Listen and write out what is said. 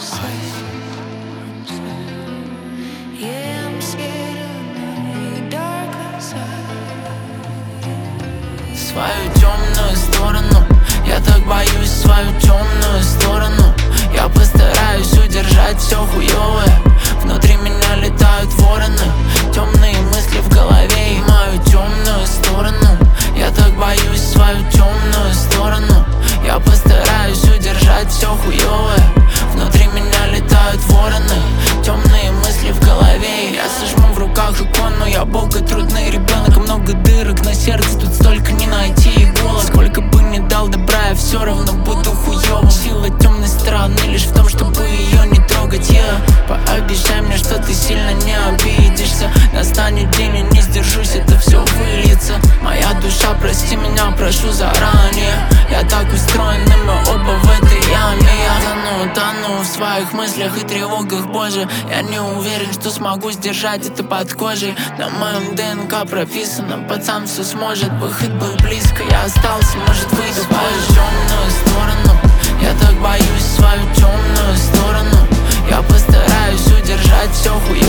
Свою темную сторону, я так боюсь свою темную сторону. Я постараюсь удержать все хуёвое. Внутри меня летают вороны, темные мысли в голове и мою темную сторону. Я так боюсь свою темную сторону. Я постараюсь удержать все хуёвое. Внутри меня летают вороны, темные мысли в голове. Я сожму в руках икону, я боготрудный ребенок. Много дырок на сердце, тут столько не найти иголок. Сколько бы ни дал добра, я все равно буду хуёвым. Сила темной стороны лишь в том, чтобы ее не трогать. Пообещай мне, что ты сильно не обидишься. Настанет день, я не сдержусь, это все выльется. Моя душа, прости меня, прошу заранее. Я так устроен, и мы оба в этой яме. Я тону в своих мыслях и тревогах, боже. Я не уверен, что смогу сдержать это под кожей. На моем ДНК прописано, пацан все сможет. Выход был близко, я остался, может выйду в свою темную сторону. Я так боюсь свою темную сторону. Я постараюсь удержать все хуй.